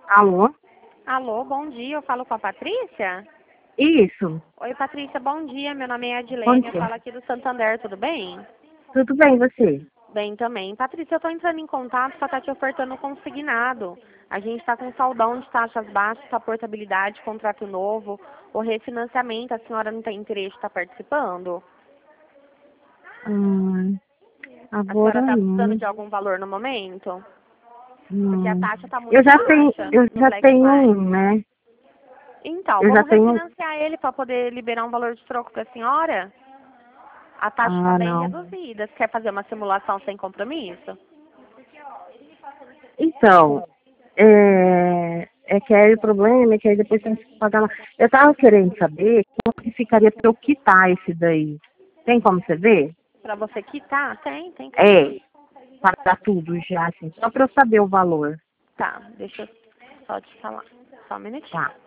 Alô? Alô, bom dia. Eu falo com a Patrícia? Isso. Oi, Patrícia, bom dia. Meu nome é Bom Adilene. Eu dia. falo aqui do Santander, tudo bem? Tudo bem, você? Bem também. Patrícia, eu estou entrando em contato para estar te ofertando consignado. A gente está com saldão de taxas baixas, a portabilidade, contrato novo, o refinanciamento. A senhora não tem interesse de estar participando? A senhora Agora está precisando não. de algum valor no momento? Porque a Não. taxa está muito baixa Eu no já Black tenho Friday. um, né? Então, Eu já vamos tenho. refinanciar ele para poder liberar um valor de troco para a senhora? A taxa está bem Não. reduzida. Você quer fazer uma simulação sem compromisso? Então, é que aí o problema é que aí depois tem que pagar lá. Eu tava querendo saber quanto que ficaria pra eu quitar esse daí. Tem como você ver? Para você quitar? Tem como É, sim. pagar tudo já, assim, só pra eu saber o valor. Tá, deixa eu só te falar. Só um minutinho. Tá.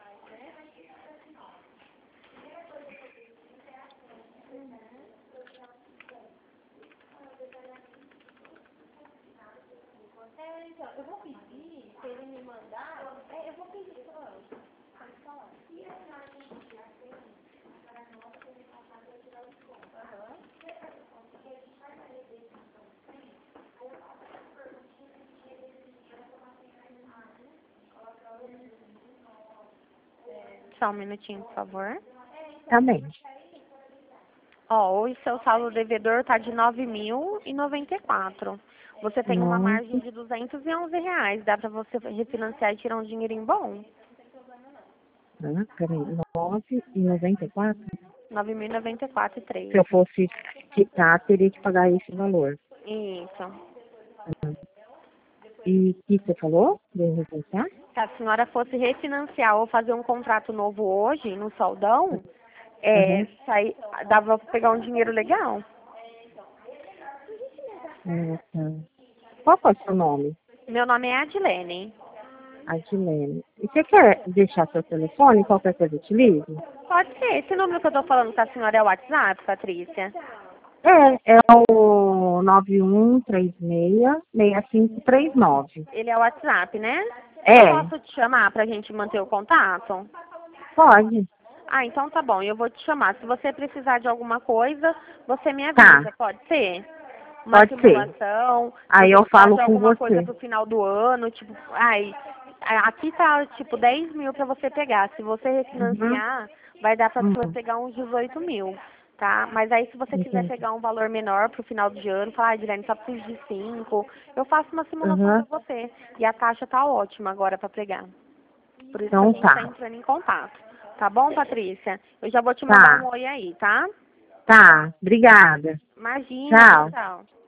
Só um minutinho, por favor. Tá bem. Ó, o seu saldo devedor tá de 9.094. Você tem uma Nossa. margem de R$ 211. Dá para você refinanciar e tirar um dinheirinho bom? Peraí, 9,94. 9.094,3. Se eu fosse quitar, teria que pagar esse valor. Isso. E o que você falou? De refinanciar? Se a senhora fosse refinanciar ou fazer um contrato novo hoje, no saldão, Uhum. dava pra pegar um dinheiro legal. Tá. Qual que é o seu nome? Meu nome é Adilene. Adilene. E você quer deixar seu telefone? Qualquer coisa eu te ligo? Pode ser. Esse número que eu tô falando com a senhora é o WhatsApp, Patrícia? É o 9136-6539. Ele é o WhatsApp, né? Eu É, posso te chamar pra gente manter o contato? pode. Ah, então tá bom. Eu vou te chamar. Se você precisar de alguma coisa, você me Tá, avisa. Pode ser? Uma pode ser. simulação, se Aí você eu precisar falo de com alguma coisa você. pro final do ano, tipo, aqui tá tipo 10 mil pra você pegar. Se você Uhum. refinanciar, vai dar pra você Uhum. pegar uns 18 mil, tá? Mas aí se você quiser Entendi. pegar um valor menor pro final de ano, falar, ah, Adriane, só preciso de 5, eu faço uma simulação pra Uhum. você. E a taxa tá ótima agora pra pegar. Por isso que a Então gente tá tá. entrando em contato. Tá bom, Patrícia? Eu já vou te mandar um Tá. oi aí, tá? Tá. Obrigada. Imagina, tchau, Tchau. tchau.